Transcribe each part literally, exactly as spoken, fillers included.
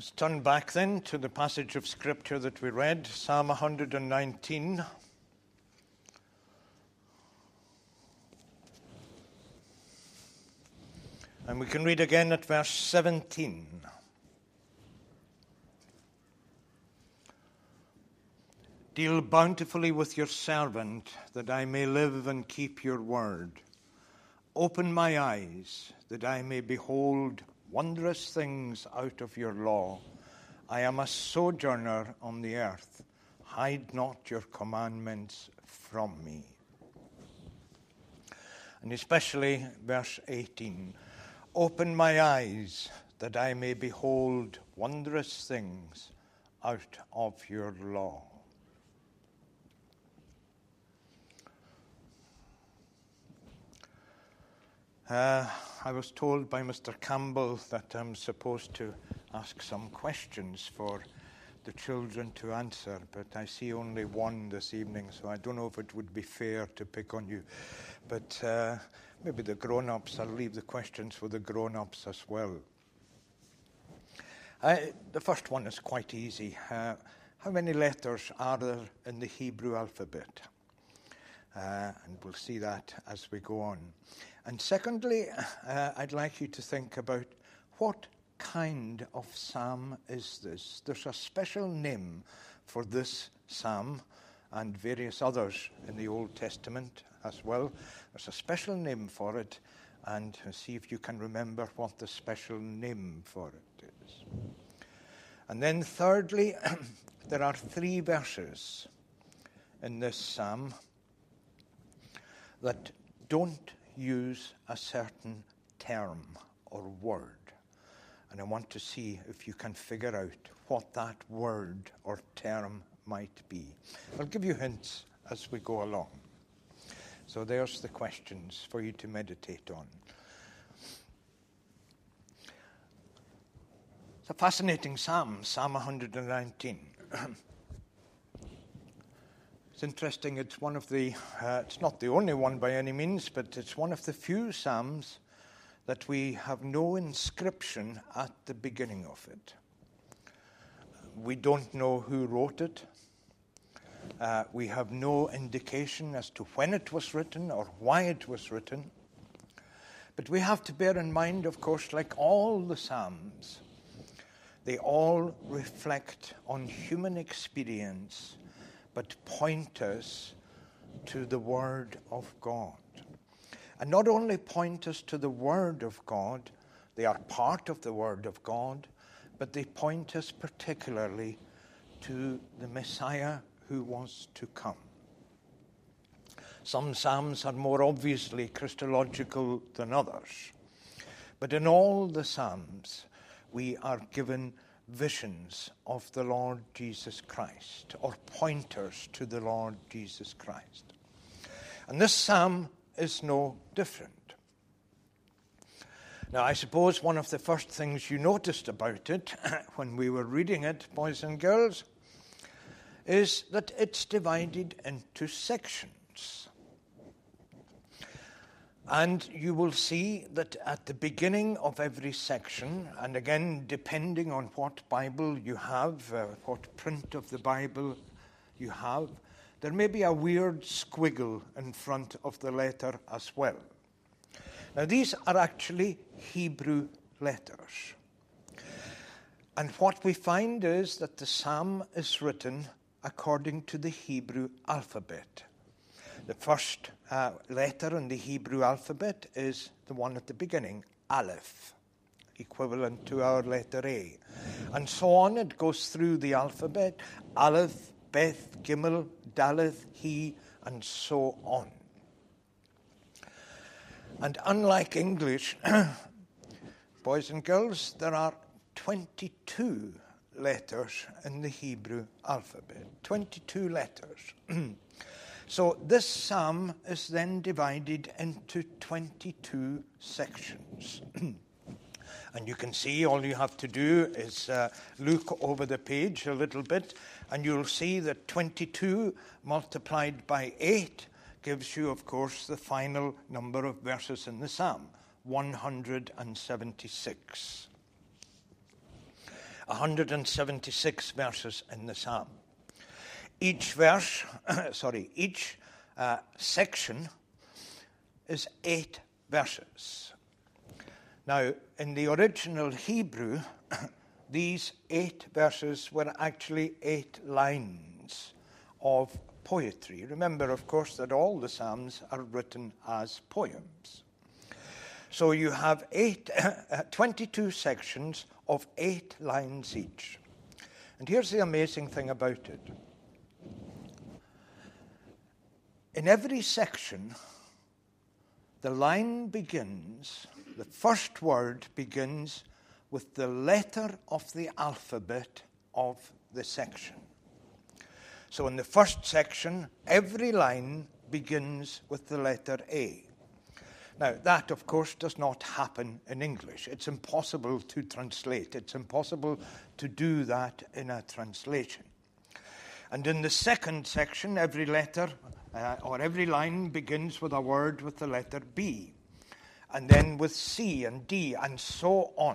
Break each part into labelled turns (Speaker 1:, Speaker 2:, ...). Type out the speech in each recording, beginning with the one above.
Speaker 1: Let's turn back then to the passage of Scripture that we read, Psalm one hundred nineteen. And we can read again at verse seventeen. Deal bountifully with your servant, that I may live and keep your word. Open my eyes, that I may behold wondrous things out of your law. I am a sojourner on the earth. Hide not your commandments from me. And especially verse eighteen. Open my eyes, that I may behold wondrous things out of your law. Uh, I was told by Mister Campbell that I'm supposed to ask some questions for the children to answer, but I see only one this evening, so I don't know if it would be fair to pick on you. But uh, maybe the grown-ups, I'll leave the questions for the grown-ups as well. Uh, the first one is quite easy. Uh, how many letters are there in the Hebrew alphabet? Uh, and we'll see that as we go on. And secondly, uh, I'd like you to think about what kind of psalm is this? There's a special name for this psalm and various others in the Old Testament as well. There's a special name for it, and see if you can remember what the special name for it is. And then thirdly, there are three verses in this psalm that don't use a certain term or word. And I want to see if you can figure out what that word or term might be. I'll give you hints as we go along. So there's the questions for you to meditate on. It's a fascinating psalm, Psalm one hundred nineteen. It's interesting, it's one of the, uh, it's not the only one by any means, but it's one of the few psalms that we have no inscription at the beginning of it. We don't know who wrote it. Uh, we have no indication as to when it was written or why it was written. But we have to bear in mind, of course, like all the psalms, they all reflect on human experience, but point us to the Word of God. And not only point us to the Word of God, they are part of the Word of God, but they point us particularly to the Messiah who was to come. Some psalms are more obviously Christological than others. But in all the psalms, we are given visions of the Lord Jesus Christ, or pointers to the Lord Jesus Christ. And this psalm is no different. Now, I suppose one of the first things you noticed about it when we were reading it, boys and girls, is that it's divided into sections. And you will see that at the beginning of every section, and again, depending on what Bible you have, uh, what print of the Bible you have, there may be a weird squiggle in front of the letter as well. Now, these are actually Hebrew letters. And what we find is that the psalm is written according to the Hebrew alphabet. The first uh, letter in the Hebrew alphabet is the one at the beginning, Aleph, equivalent to our letter A. And so on, it goes through the alphabet, Aleph, Beth, Gimel, Daleth, He, and so on. And unlike English, boys and girls, there are twenty-two letters in the Hebrew alphabet. twenty-two letters. So this psalm is then divided into twenty-two sections. And you can see all you have to do is uh, look over the page a little bit, and you'll see that twenty-two multiplied by eight gives you, of course, the final number of verses in the psalm, one hundred seventy-six. one hundred seventy-six verses in the psalm. Each verse, sorry, each uh, section is eight verses. Now, in the original Hebrew, these eight verses were actually eight lines of poetry. Remember, of course, that all the Psalms are written as poems. So you have eight, uh, twenty-two sections of eight lines each. And here's the amazing thing about it. In every section, the line begins, the first word begins with the letter of the alphabet of the section. So in the first section, every line begins with the letter A. Now, that, of course, does not happen in English. It's impossible to translate. It's impossible to do that in a translation. And in the second section, every letter uh, or every line begins with a word with the letter B, and then with C and D, and so on.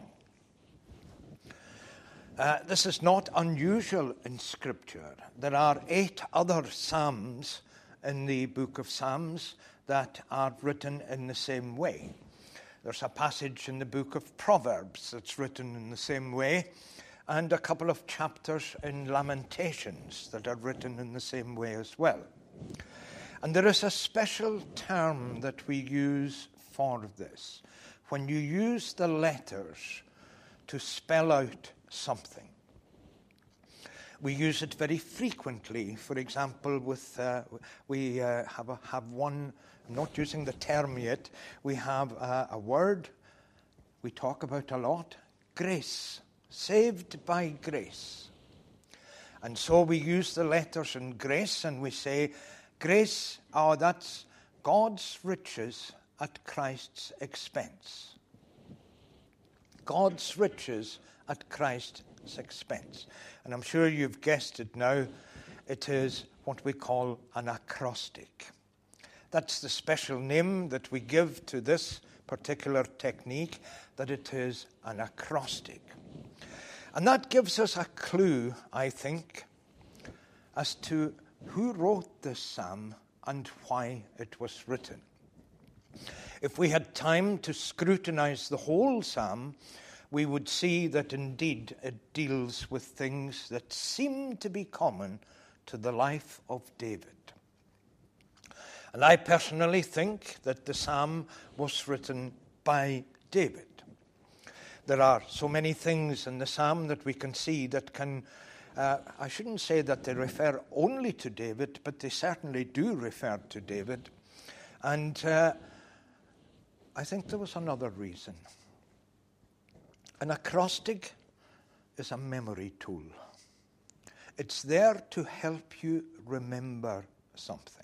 Speaker 1: Uh, this is not unusual in Scripture. There are eight other psalms in the book of Psalms that are written in the same way. There's a passage in the book of Proverbs that's written in the same way, and a couple of chapters in Lamentations that are written in the same way as well. And there is a special term that we use for this. When you use the letters to spell out something. We use it very frequently. For example, with uh, we uh, have a, have one. I'm not using the term yet. We have a, a word we talk about a lot: grace, saved by grace. And so we use the letters in grace, and we say, grace. Oh, that's God's riches at Christ's expense. God's riches at Christ's expense. And I'm sure you've guessed it now. It is what we call an acrostic. That's the special name that we give to this particular technique, that it is an acrostic. And that gives us a clue, I think, as to who wrote this psalm and why it was written. If we had time to scrutinize the whole psalm, we would see that indeed it deals with things that seem to be common to the life of David. And I personally think that the psalm was written by David. There are so many things in the psalm that we can see that can, uh, I shouldn't say that they refer only to David, but they certainly do refer to David. And uh, I think there was another reason. An acrostic is a memory tool. It's there to help you remember something.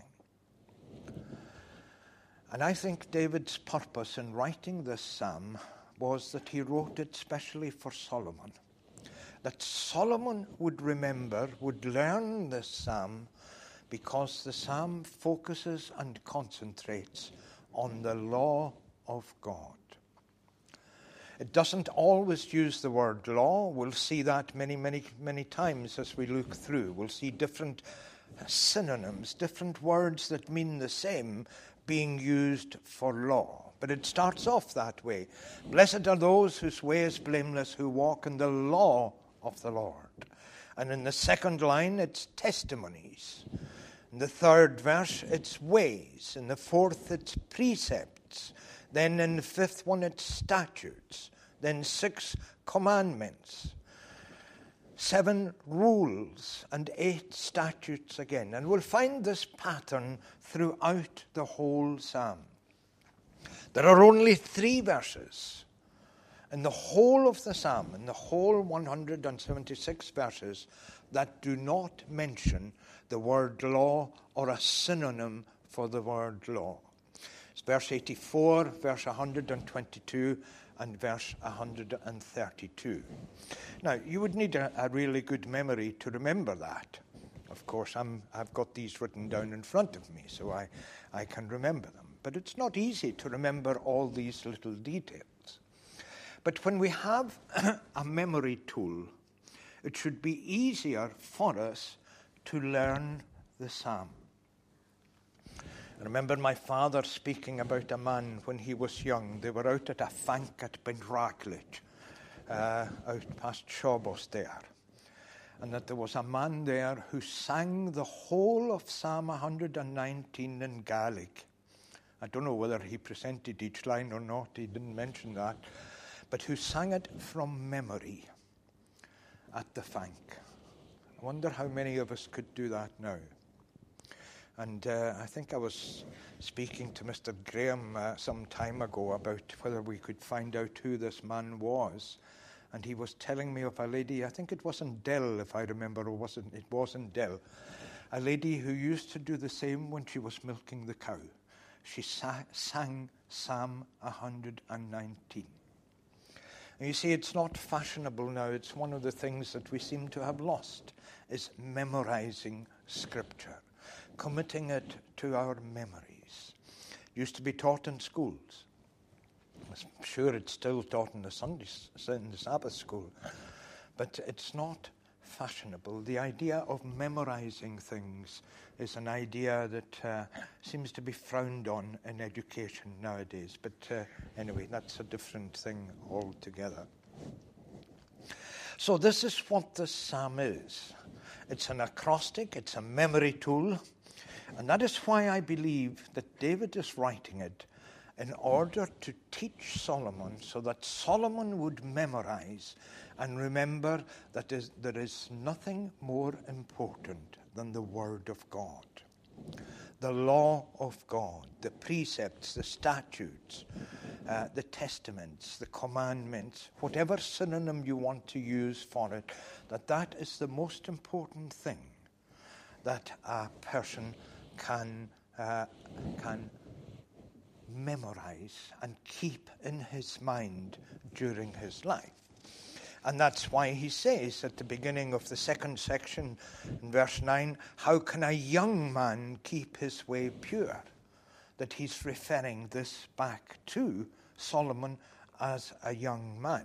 Speaker 1: And I think David's purpose in writing this psalm was that he wrote it specially for Solomon. That Solomon would remember, would learn this psalm, because the psalm focuses and concentrates on the law of God. It doesn't always use the word law. We'll see that many, many, many times as we look through. We'll see different synonyms, different words that mean the same being used for law. But it starts off that way. Blessed are those whose way is blameless, who walk in the law of the Lord. And in the second line, it's testimonies. In the third verse, it's ways. In the fourth, it's precepts. Then in the fifth one, it's statutes. Then six commandments. Seven rules and eight statutes again. And we'll find this pattern throughout the whole psalm. There are only three verses in the whole of the psalm, in the whole one hundred seventy-six verses, that do not mention the word law or a synonym for the word law. It's verse eighty-four, verse one hundred twenty-two, and verse one hundred thirty-two. Now, you would need a, a really good memory to remember that. Of course, I'm, I've got these written down in front of me, so I, I can remember them. But it's not easy to remember all these little details. But when we have a memory tool, it should be easier for us to learn the psalm. I remember my father speaking about a man when he was young. They were out at a fank at Benracklage, uh, out past Shawbos there. And that there was a man there who sang the whole of Psalm one hundred nineteen in Gaelic. I don't know whether he presented each line or not, he didn't mention that, but who sang it from memory at the fank. I wonder how many of us could do that now. And uh, I think I was speaking to Mister Graham uh, some time ago about whether we could find out who this man was. And he was telling me of a lady, I think it was in Dell, if I remember, or wasn't, it was in Dell, a lady who used to do the same when she was milking the cow. She sa- sang Psalm one hundred nineteen. And you see, it's not fashionable now. It's one of the things that we seem to have lost, is memorizing Scripture, committing it to our memories. It used to be taught in schools. I'm sure it's still taught in the Sunday, in the Sabbath school, but it's not fashionable. The idea of memorizing things is an idea that uh, seems to be frowned on in education nowadays. But uh, anyway, that's a different thing altogether. So this is what the psalm is. It's an acrostic, it's a memory tool, and that is why I believe that David is writing it in order to teach Solomon, so that Solomon would memorize and remember that is, there is nothing more important than the Word of God. The law of God, the precepts, the statutes, uh, the testaments, the commandments, whatever synonym you want to use for it, that that is the most important thing that a person can uh, can memorize and keep in his mind during his life. And that's why he says at the beginning of the second section in verse nine, how can a young man keep his way pure? That he's referring this back to Solomon as a young man.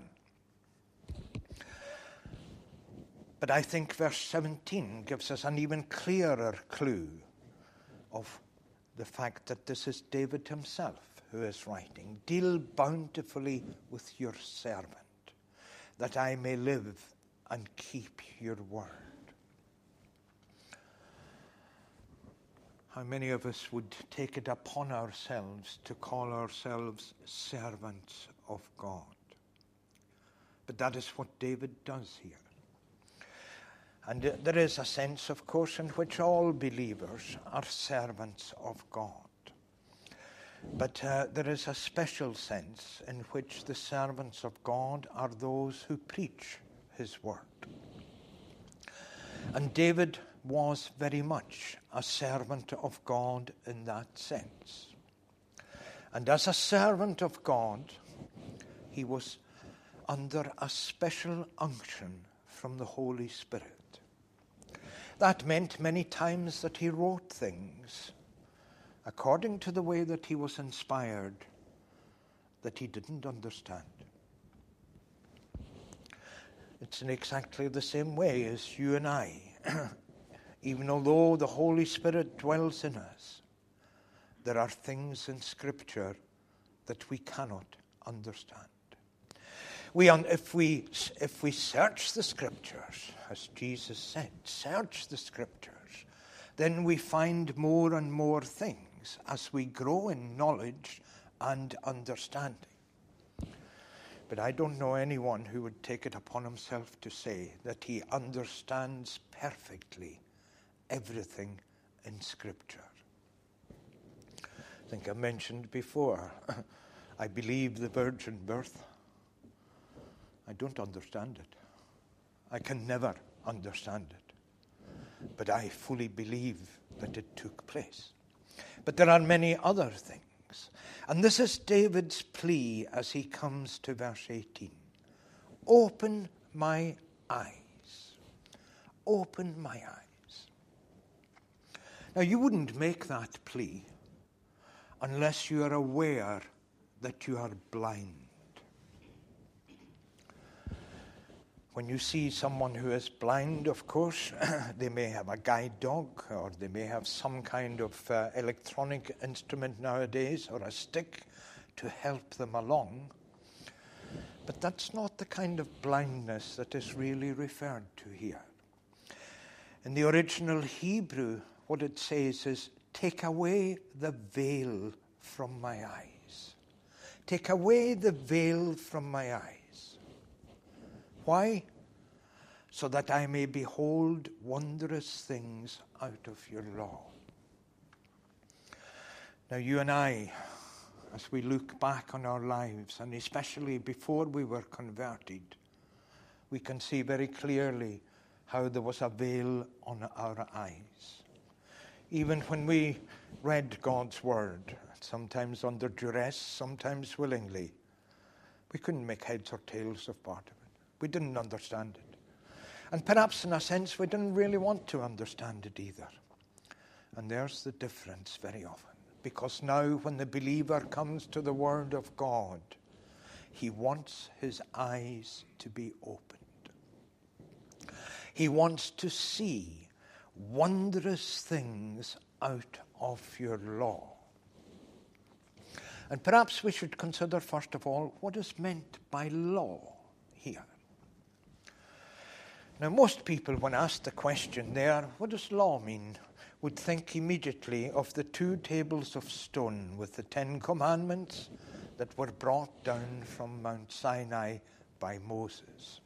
Speaker 1: But I think verse seventeen gives us an even clearer clue of the fact that this is David himself who is writing. Deal bountifully with your servant, that I may live and keep your word. How many of us would take it upon ourselves to call ourselves servants of God? But that is what David does here. And uh, there is a sense, of course, in which all believers are servants of God. But uh, there is a special sense in which the servants of God are those who preach his word. And David was very much a servant of God in that sense. And as a servant of God, he was under a special unction from the Holy Spirit. That meant many times that he wrote things according to the way that he was inspired that he didn't understand. It's in exactly the same way as you and I. Even although the Holy Spirit dwells in us, there are things in Scripture that we cannot understand. We, if we if we search the Scriptures, as Jesus said, search the Scriptures, then we find more and more things as we grow in knowledge and understanding. But I don't know anyone who would take it upon himself to say that he understands perfectly everything in Scripture. I think I mentioned before, I believe the virgin birth. I don't understand it. I can never understand it. But I fully believe that it took place. But there are many other things. And this is David's plea as he comes to verse eighteen. Open my eyes. Open my eyes. Now, you wouldn't make that plea unless you are aware that you are blind. When you see someone who is blind, of course, they may have a guide dog, or they may have some kind of uh, electronic instrument nowadays, or a stick to help them along. But that's not the kind of blindness that is really referred to here. In the original Hebrew, what it says is, take away the veil from my eyes. Take away the veil from my eyes. Why? So that I may behold wondrous things out of your law. Now you and I, as we look back on our lives, and especially before we were converted, we can see very clearly how there was a veil on our eyes. Even when we read God's word, sometimes under duress, sometimes willingly, we couldn't make heads or tails of part of it. We didn't understand it. And perhaps in a sense we didn't really want to understand it either. And there's the difference very often. Because now when the believer comes to the Word of God, he wants his eyes to be opened. He wants to see wondrous things out of your law. And perhaps we should consider first of all what is meant by law here. Now, most people, when asked the question there, what does law mean, would think immediately of the two tables of stone with the Ten Commandments that were brought down from Mount Sinai by Moses.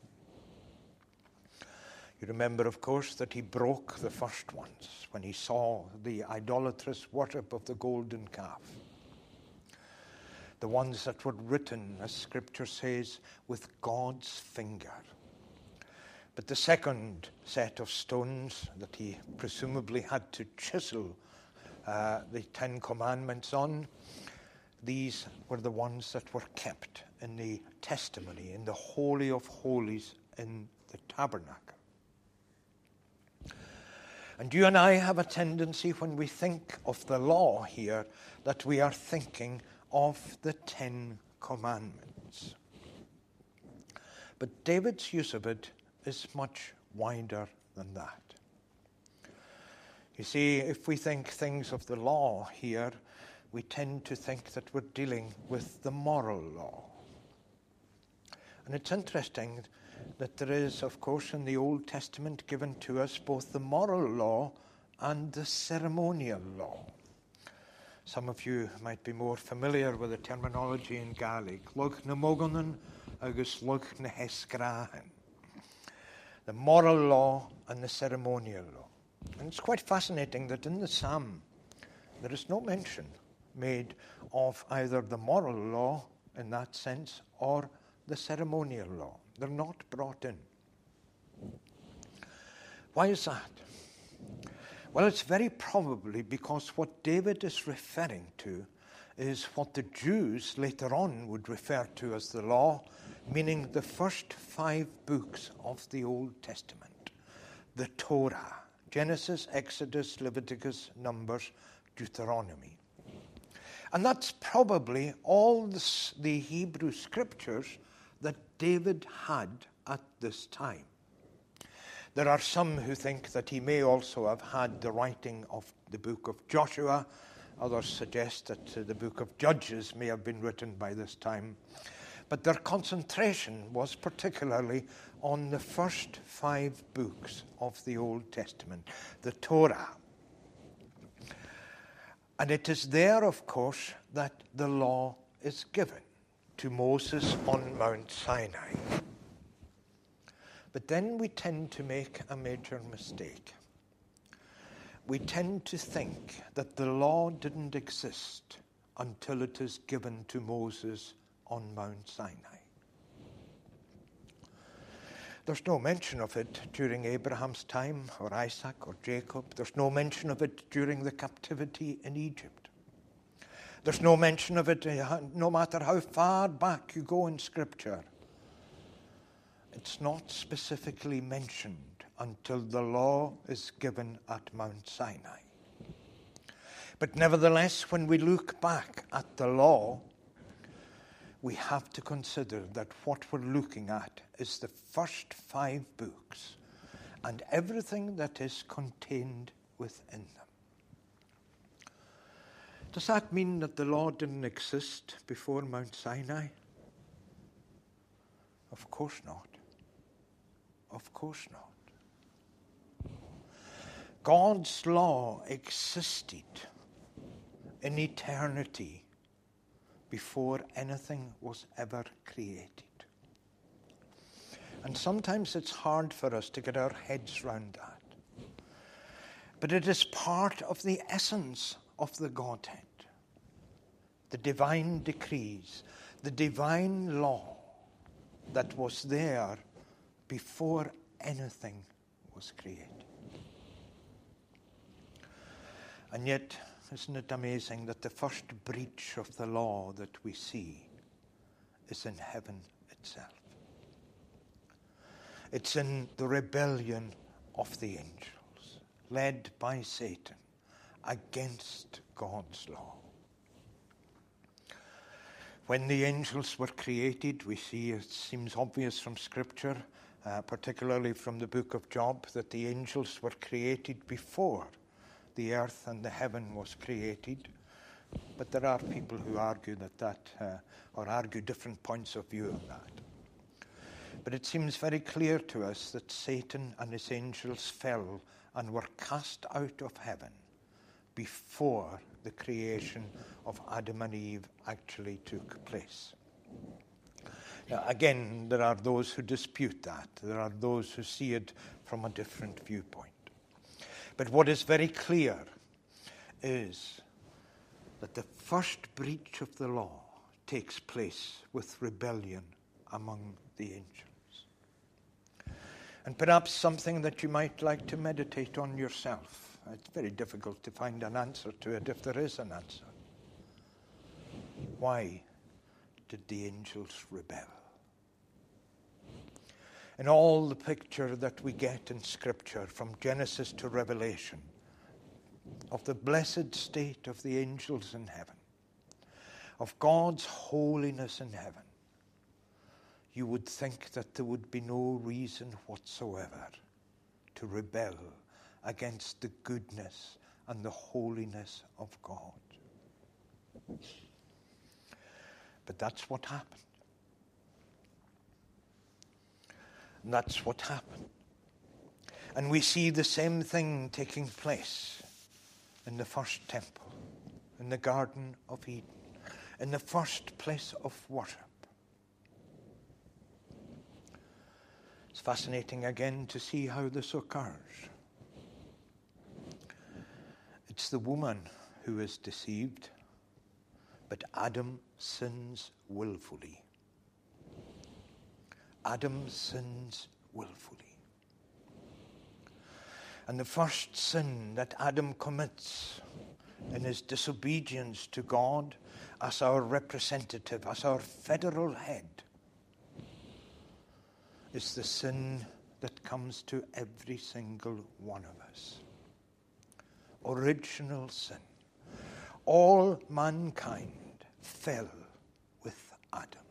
Speaker 1: You remember, of course, that he broke the first ones when he saw the idolatrous worship of the golden calf. The ones that were written, as Scripture says, with God's finger. But the second set of stones that he presumably had to chisel uh, the Ten Commandments on, these were the ones that were kept in the testimony, in the Holy of Holies in the tabernacle. And you and I have a tendency when we think of the law here that we are thinking of the Ten Commandments. But David's use of it is much wider than that. You see, if we think things of the law here, we tend to think that we're dealing with the moral law. And it's interesting that there is, of course, in the Old Testament given to us both the moral law and the ceremonial law. Some of you might be more familiar with the terminology in Gaelic. Lug na moganan agus lug na hesgrahan. The moral law and the ceremonial law. And it's quite fascinating that in the Psalm there is no mention made of either the moral law in that sense or the ceremonial law. They're not brought in. Why is that? Well, it's very probably because what David is referring to is what the Jews later on would refer to as the law, meaning the first five books of the Old Testament. The Torah, Genesis, Exodus, Leviticus, Numbers, Deuteronomy. And that's probably all the, the Hebrew scriptures that David had at this time. There are some who think that he may also have had the writing of the book of Joshua. Others suggest that uh, the book of Judges may have been written by this time. But their concentration was particularly on the first five books of the Old Testament, the Torah. And it is there, of course, that the law is given to Moses on Mount Sinai. But then we tend to make a major mistake. We tend to think that the law didn't exist until it is given to Moses on Mount Sinai. There's no mention of it during Abraham's time, or Isaac, or Jacob. There's no mention of it during the captivity in Egypt. There's no mention of it no matter how far back you go in Scripture. It's not specifically mentioned until the law is given at Mount Sinai. But nevertheless, when we look back at the law, we have to consider that what we're looking at is the first five books and everything that is contained within them. Does that mean that the law didn't exist before Mount Sinai? Of course not. Of course not. God's law existed in eternity before anything was ever created. And sometimes it's hard for us to get our heads round that. But it is part of the essence of the Godhead. The divine decrees, the divine law that was there before anything was created. And yet, isn't it amazing that the first breach of the law that we see is in heaven itself? It's in the rebellion of the angels, led by Satan against God's law. When the angels were created, we see, it seems obvious from Scripture, uh, particularly from the book of Job, that the angels were created before the earth and the heaven was created. But there are people who argue that that, uh, or argue different points of view on that. But it seems very clear to us that Satan and his angels fell and were cast out of heaven before the creation of Adam and Eve actually took place. Now, again, there are those who dispute that. There are those who see it from a different viewpoint. But what is very clear is that the first breach of the law takes place with rebellion among the angels. And perhaps something that you might like to meditate on yourself. It's very difficult to find an answer to it if there is an answer. Why did the angels rebel? In all the picture that we get in Scripture, from Genesis to Revelation, of the blessed state of the angels in heaven, of God's holiness in heaven, you would think that there would be no reason whatsoever to rebel against the goodness and the holiness of God. But that's what happened. And that's what happened. And we see the same thing taking place in the first temple, in the Garden of Eden, in the first place of worship. It's fascinating again to see how this occurs. It's the woman who is deceived, but Adam sins willfully. Adam sins willfully. And the first sin that Adam commits in his disobedience to God as our representative, as our federal head, is the sin that comes to every single one of us. Original sin. All mankind fell with Adam.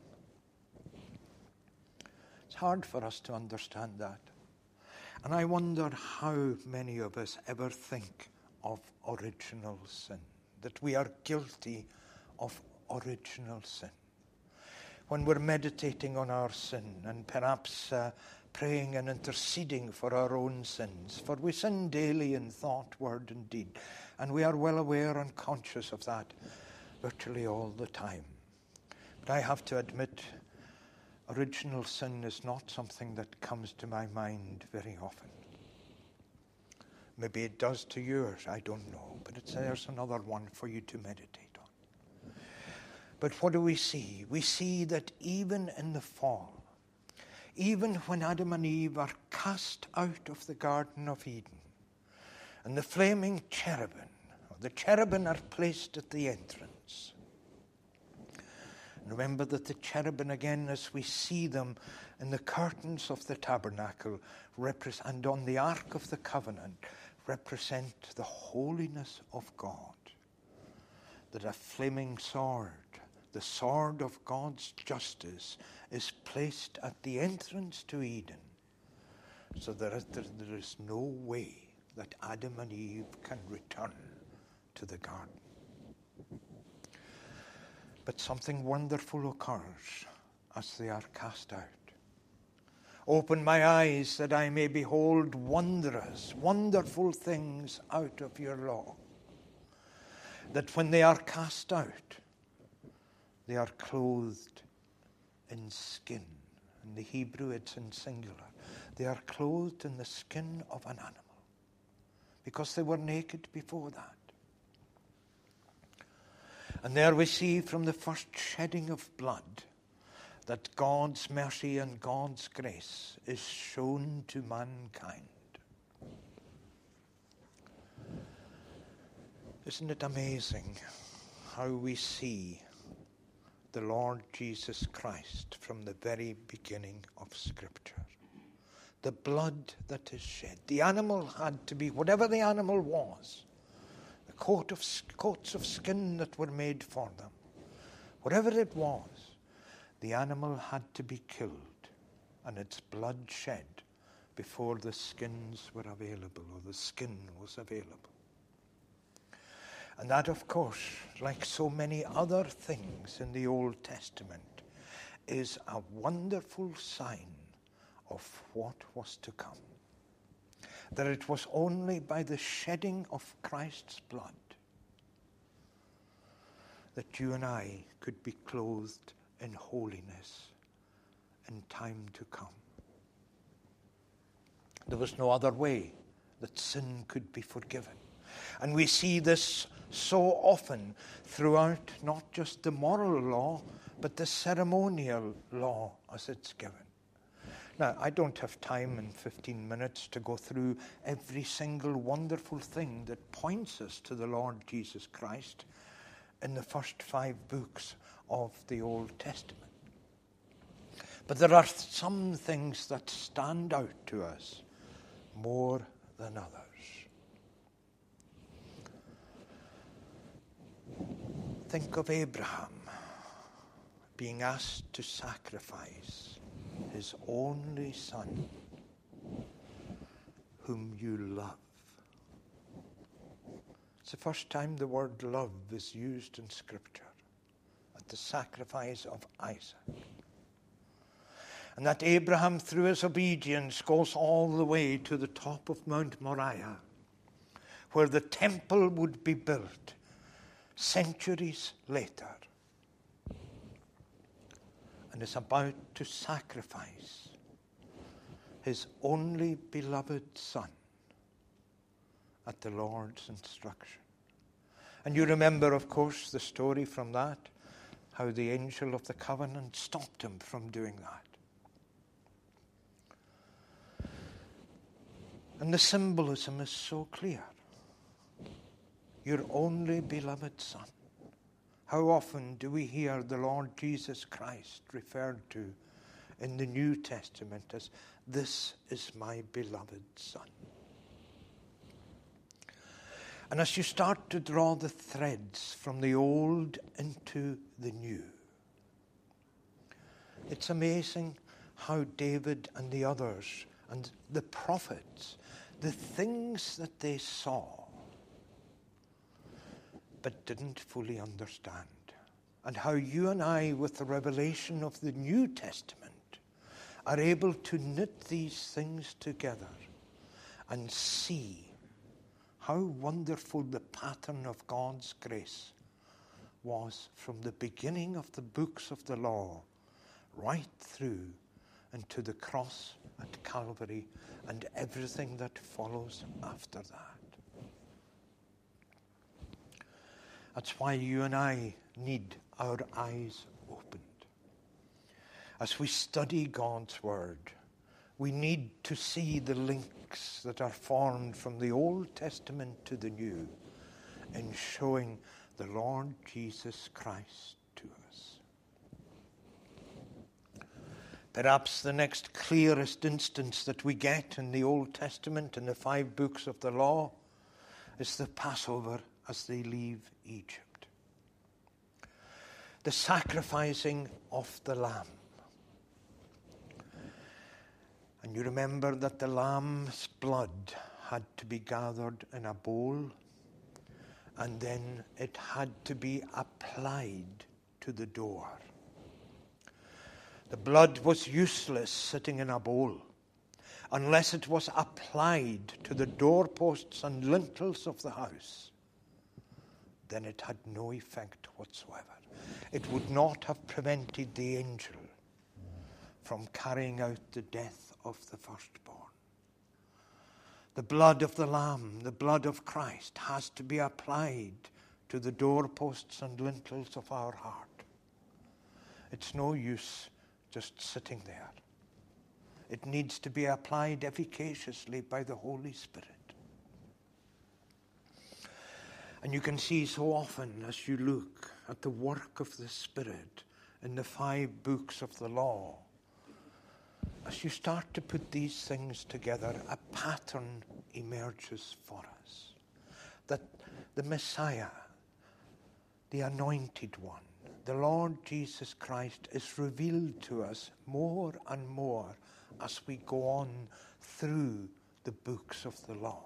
Speaker 1: It's hard for us to understand that. And I wonder how many of us ever think of original sin, that we are guilty of original sin. When we're meditating on our sin and perhaps uh, praying and interceding for our own sins, for we sin daily in thought, word, and deed, and we are well aware and conscious of that virtually all the time. But I have to admit, original sin is not something that comes to my mind very often. Maybe it does to yours, I don't know, but it's, there's another one for you to meditate on. But what do we see? We see that even in the fall, even when Adam and Eve are cast out of the Garden of Eden, and the flaming cherubim, the cherubim are placed at the entrance. And remember that the cherubim, again, as we see them in the curtains of the tabernacle, and on the Ark of the Covenant, represent the holiness of God. That a flaming sword the sword of God's justice, is placed at the entrance to Eden, so that there is no way that Adam and Eve can return to the garden. But something wonderful occurs as they are cast out. Open my eyes that I may behold wondrous, wonderful things out of your law. That when they are cast out, they are clothed in skin. In the Hebrew, it's in singular. They are clothed in the skin of an animal, because they were naked before that. And there we see from the first shedding of blood that God's mercy and God's grace is shown to mankind. Isn't it amazing how we see the Lord Jesus Christ from the very beginning of Scripture? The blood that is shed. The animal had to be, whatever the animal was, the coat of, coats of skin that were made for them, whatever it was, the animal had to be killed and its blood shed before the skins were available, or the skin was available. And that, of course, like so many other things in the Old Testament, is a wonderful sign of what was to come. That it was only by the shedding of Christ's blood that you and I could be clothed in holiness in time to come. There was no other way that sin could be forgiven. And we see this so often throughout not just the moral law, but the ceremonial law as it's given. Now, I don't have time in fifteen minutes to go through every single wonderful thing that points us to the Lord Jesus Christ in the first five books of the Old Testament. But there are some things that stand out to us more than others. Think of Abraham being asked to sacrifice his only son, whom you love. It's the first time the word love is used in Scripture, at the sacrifice of Isaac. And that Abraham, through his obedience, goes all the way to the top of Mount Moriah, where the temple would be built centuries later, and is about to sacrifice his only beloved son at the Lord's instruction. And you remember, of course, the story from that, how the angel of the covenant stopped him from doing that. And the symbolism is so clear. Your only beloved son. How often do we hear the Lord Jesus Christ referred to in the New Testament as, "This is my beloved son"? And as you start to draw the threads from the old into the new, it's amazing how David and the others and the prophets, the things that they saw but didn't fully understand, and how you and I, with the revelation of the New Testament, are able to knit these things together and see how wonderful the pattern of God's grace was from the beginning of the books of the law right through into the cross at Calvary and everything that follows after that. That's why you and I need our eyes opened. As we study God's Word, we need to see the links that are formed from the Old Testament to the New in showing the Lord Jesus Christ to us. Perhaps the next clearest instance that we get in the Old Testament, in the five books of the law, is the Passover as they leave Egypt. the sacrificing of the lamb. And you remember that the lamb's blood had to be gathered in a bowl, and then it had to be applied to the door. The blood was useless sitting in a bowl unless it was applied to the doorposts and lintels of the house. Then it had no effect whatsoever. It would not have prevented the angel from carrying out the death of the firstborn. The blood of the Lamb, the blood of Christ, has to be applied to the doorposts and lintels of our heart. It's no use just sitting there. It needs to be applied efficaciously by the Holy Spirit. And you can see so often as you look at the work of the Spirit in the five books of the law, as you start to put these things together, a pattern emerges for us. That the Messiah, the Anointed One, the Lord Jesus Christ, is revealed to us more and more as we go on through the books of the law.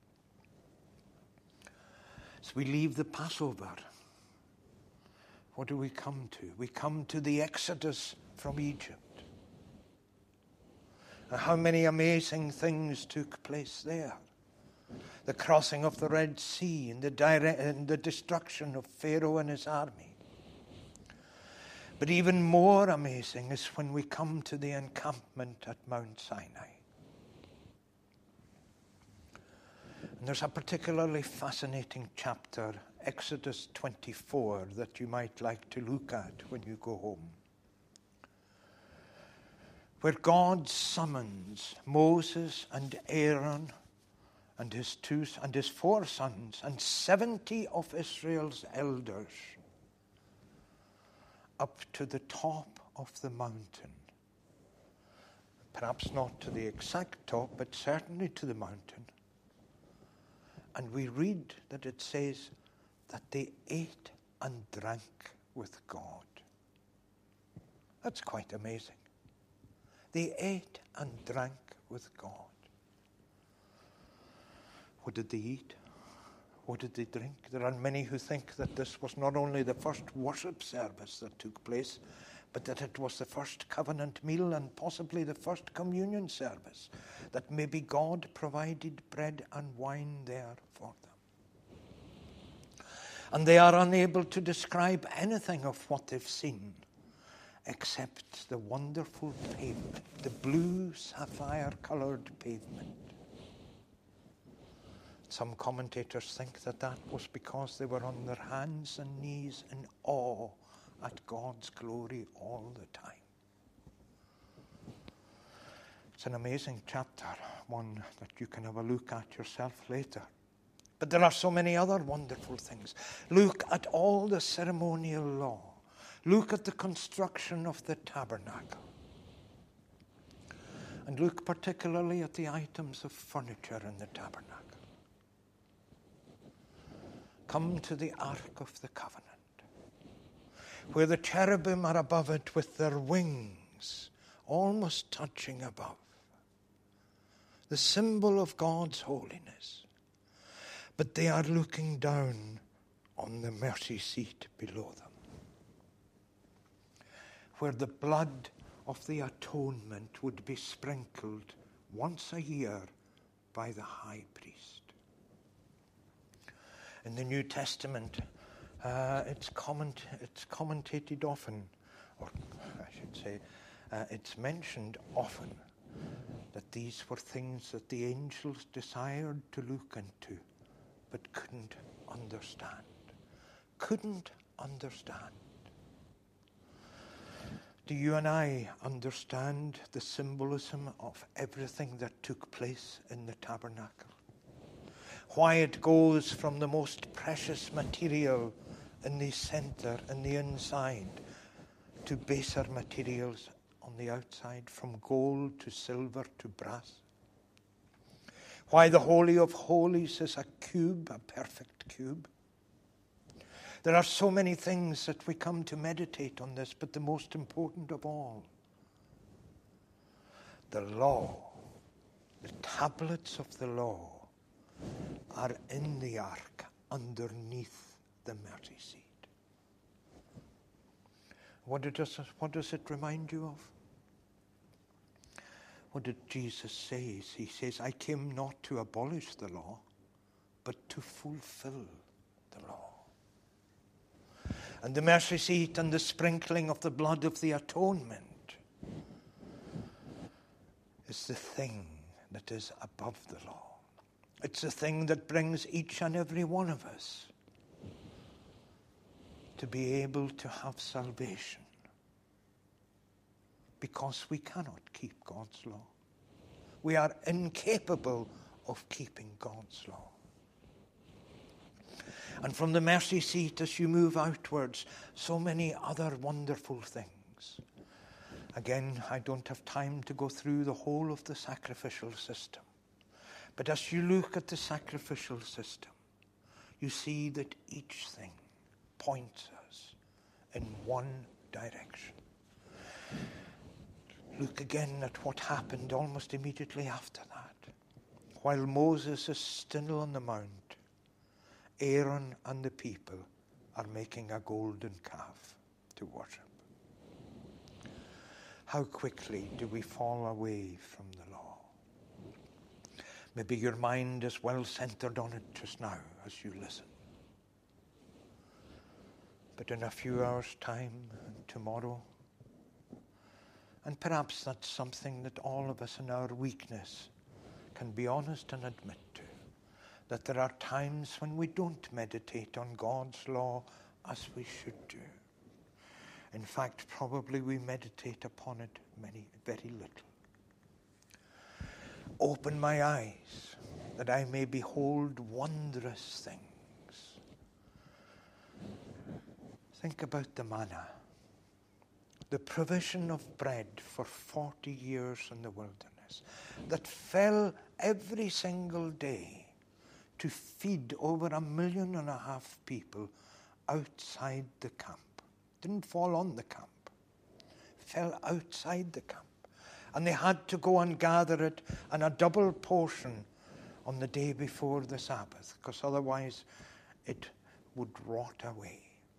Speaker 1: As we leave the Passover, what do we come to? We come to the Exodus from Egypt. And how many amazing things took place there. The crossing of the Red Sea and the, dire- and the destruction of Pharaoh and his army. But even more amazing is when we come to the encampment at Mount Sinai. And there's a particularly fascinating chapter, Exodus twenty-four, that you might like to look at when you go home, where God summons Moses and Aaron and his two and his four sons and seventy of Israel's elders up to the top of the mountain. Perhaps not to the exact top, but certainly to the mountain. And we read that it says that they ate and drank with God. That's quite amazing. They ate and drank with God. What did they eat? What did they drink? There are many who think that this was not only the first worship service that took place, but that it was the first covenant meal and possibly the first communion service, that maybe God provided bread and wine there for them. And they are unable to describe anything of what they've seen except the wonderful pavement, the blue sapphire-colored pavement. Some commentators think that that was because they were on their hands and knees in awe at God's glory all the time. It's an amazing chapter, one that you can have a look at yourself later. But there are so many other wonderful things. Look at all the ceremonial law. Look at the construction of the tabernacle. And look particularly at the items of furniture in the tabernacle. Come to the Ark of the Covenant, where the cherubim are above it with their wings almost touching above. The symbol of God's holiness. But they are looking down on the mercy seat below them, where the blood of the atonement would be sprinkled once a year by the high priest. In the New Testament, uh, it's, comment, it's commentated often, or I should say, uh, it's mentioned often, that these were things that the angels desired to look into, but couldn't understand. Couldn't understand. Do you and I understand the symbolism of everything that took place in the tabernacle? Why it goes from the most precious material in the center, in the inside, to baser materials on the outside, from gold to silver to brass. Why the Holy of Holies is a cube, a perfect cube. There are so many things that we come to meditate on this, but the most important of all, the law, the tablets of the law are in the ark underneath the mercy seat. What does, what does it remind you of? What did Jesus say? He says, I came not to abolish the law, but to fulfill the law. And the mercy seat and the sprinkling of the blood of the atonement is the thing that is above the law. It's the thing that brings each and every one of us to be able to have salvation, because we cannot keep God's law. We are incapable of keeping God's law. And from the mercy seat, as you move outwards, so many other wonderful things. Again, I don't have time to go through the whole of the sacrificial system. But as you look at the sacrificial system, you see that each thing points us in one direction. Look again at what happened almost immediately after that. While Moses is still on the mount, Aaron and the people are making a golden calf to worship. How quickly do we fall away from the law? Maybe your mind is well centered on it just now as you listen. But in a few hours' time, and tomorrow, and perhaps that's something that all of us in our weakness can be honest and admit to, that there are times when we don't meditate on God's law as we should do. In fact, probably we meditate upon it many, very little. Open my eyes that I may behold wondrous things. Think about the manna, the provision of bread for forty years in the wilderness that fell every single day to feed over a million and a half people outside the camp. Didn't fall on the camp. Fell outside the camp. And they had to go and gather it in a double portion on the day before the Sabbath, because otherwise it would rot away.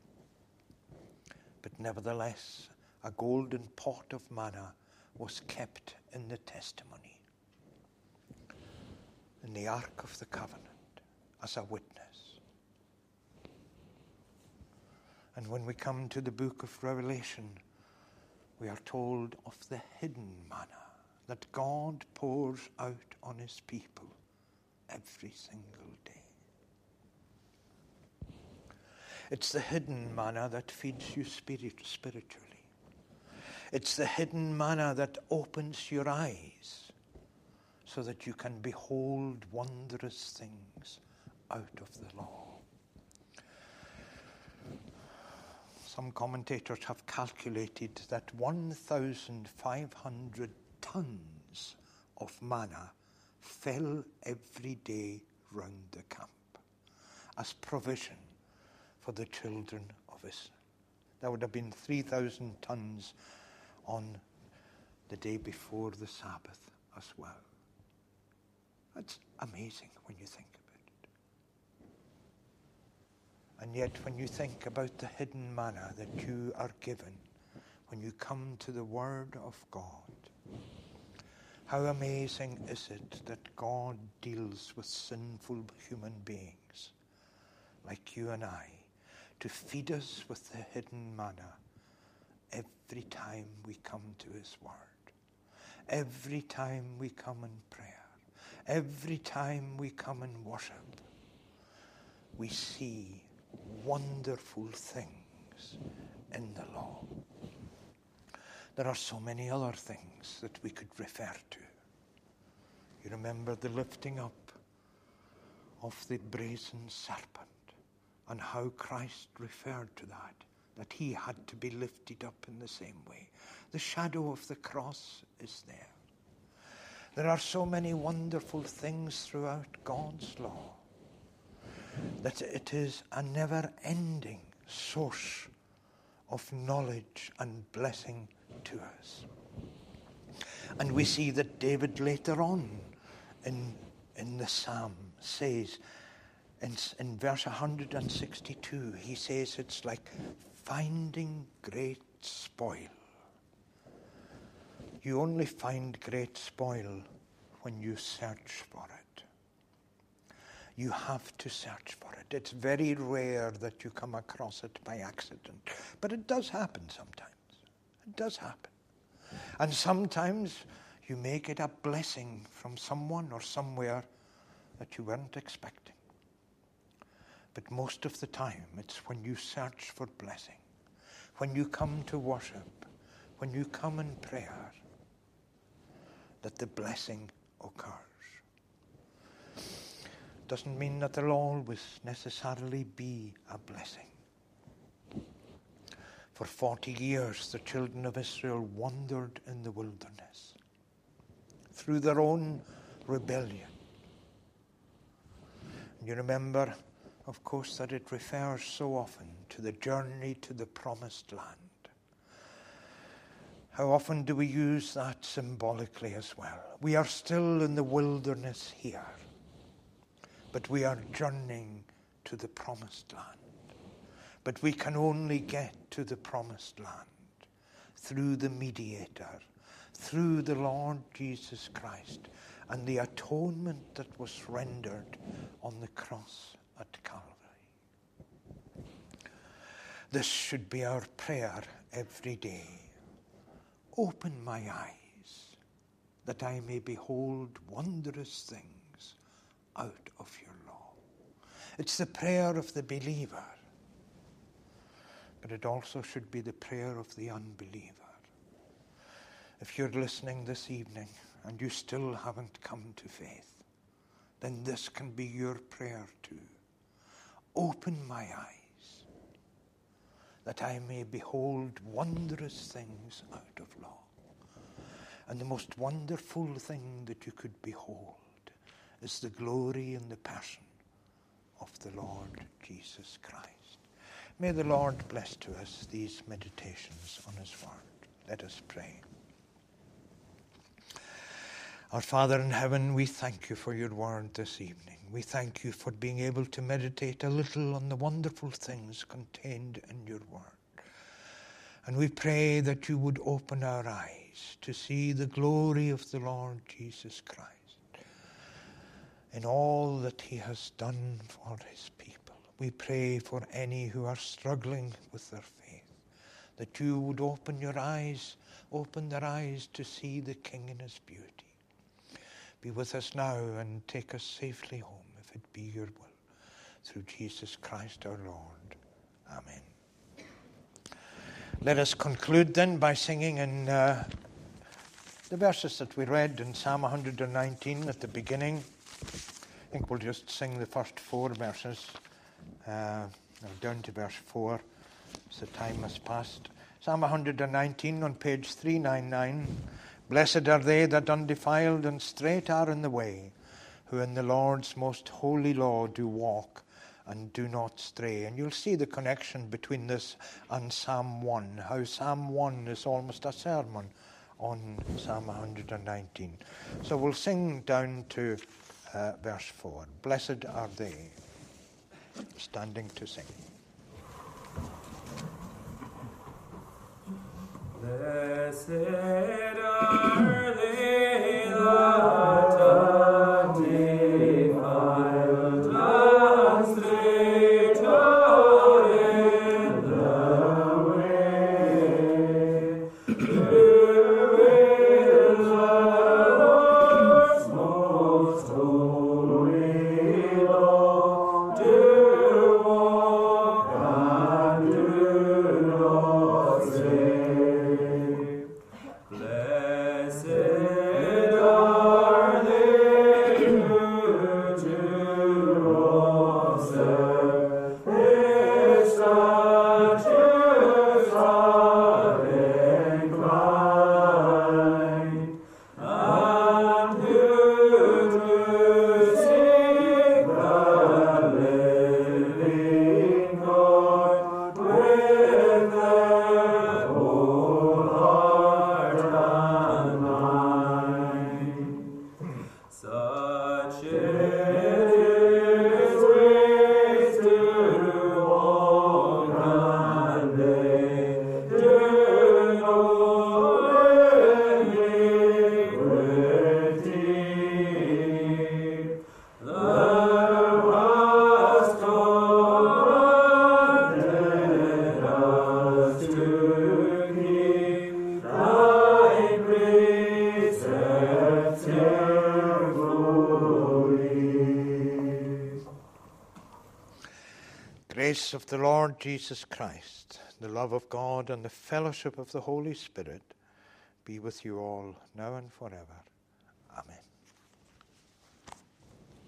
Speaker 1: But nevertheless, a golden pot of manna was kept in the testimony, in the Ark of the Covenant, as a witness. And when we come to the book of Revelation, we are told of the hidden manna that God pours out on his people every single day. It's the hidden manna that feeds you spirit, spiritually. It's the hidden manna that opens your eyes so that you can behold wondrous things out of the law. Some commentators have calculated that one thousand five hundred tons of manna fell every day round the camp as provision for the children of Israel. There would have been three thousand tons on the day before the Sabbath as well. That's amazing when you think of it. And yet when you think about the hidden manna that you are given when you come to the Word of God, how amazing is it that God deals with sinful human beings like you and I to feed us with the hidden manna every time we come to his Word, every time we come in prayer, every time we come in worship. We see wonderful things in the law. There are so many other things that we could refer to. You remember the lifting up of the brazen serpent and how Christ referred to that, that he had to be lifted up in the same way. The shadow of the cross is there. There are so many wonderful things throughout God's law that it is a never-ending source of knowledge and blessing to us. And we see that David later on in, in the psalm says, in, in verse one hundred sixty-two, he says it's like finding great spoil. You only find great spoil when you search for it. You have to search for it. It's very rare that you come across it by accident. But it does happen sometimes. It does happen. And sometimes you may get a blessing from someone or somewhere that you weren't expecting. But most of the time, it's when you search for blessing, when you come to worship, when you come in prayer, that the blessing occurs. Doesn't mean that there'll always necessarily be a blessing. For forty years, the children of Israel wandered in the wilderness through their own rebellion. And you remember, of course, that it refers so often to the journey to the promised land. How often do we use that symbolically as well? We are still in the wilderness here, but we are journeying to the promised land. But we can only get to the promised land through the mediator, through the Lord Jesus Christ, and the atonement that was rendered on the cross at Calvary. This should be our prayer every day. Open my eyes, that I may behold wondrous things out of your law. It's the prayer of the believer, but it also should be the prayer of the unbeliever. If you're listening this evening and you still haven't come to faith, then this can be your prayer too. Open my eyes, that I may behold wondrous things out of law. And the most wonderful thing that you could behold is the glory and the passion of the Lord Jesus Christ. May the Lord bless to us these meditations on his word. Let us pray. Our Father in heaven, we thank you for your word this evening. We thank you for being able to meditate a little on the wonderful things contained in your word. And we pray that you would open our eyes to see the glory of the Lord Jesus Christ in all that he has done for his people. We pray for any who are struggling with their faith, that you would open your eyes, open their eyes to see the King in his beauty. Be with us now and take us safely home, if it be your will, through Jesus Christ our Lord. Amen. Let us conclude then by singing in uh, the verses that we read in Psalm one hundred nineteen at the beginning. I think we'll just sing the first four verses, uh, down to verse four, as the time has passed. Psalm one hundred nineteen on page three ninety-nine. Blessed are they that undefiled and straight are in the way, who in the Lord's most holy law do walk and do not stray. And you'll see the connection between this and Psalm one, how Psalm one is almost a sermon on Psalm one hundred nineteen. So we'll sing down to uh, verse four. Blessed are they, standing to sing.
Speaker 2: Blessed are they that undefiled and straight are in the way, who in the Lord's most holy law do walk and do not stray. Blessed are they who do observe His statutes are inclined, and who do
Speaker 1: Grace of the Lord Jesus Christ, the love of God, and the fellowship of the Holy Spirit be with you all now and forever. Amen.